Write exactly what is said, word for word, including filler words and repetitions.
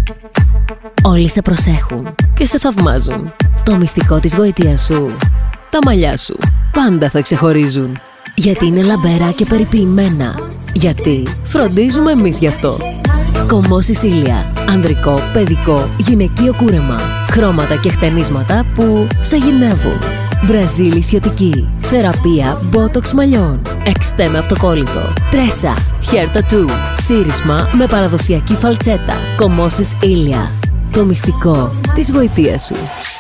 Όλοι σε προσέχουν και σε θαυμάζουν. Το μυστικό της γοητείας σου, τα μαλλιά σου, πάντα θα ξεχωρίζουν. Γιατί είναι λαμπερά και περιποιημένα. Γιατί φροντίζουμε εμείς γι' αυτό. Κομμό Σισίλια. Ανδρικό, παιδικό, γυναικείο κούρεμα. Χρώματα και χτενίσματα που σε γυμνεύουν. Μπραζίλ ισιωτική. Θεραπεία μπότοξ μαλλιών. Εξτέμε αυτοκόλλητο. Τρέσα. Hair tattoo. Ξύρισμα με παραδοσιακή φαλτσέτα. Κομμό Σισίλια. Το μυστικό της γοητείας σου.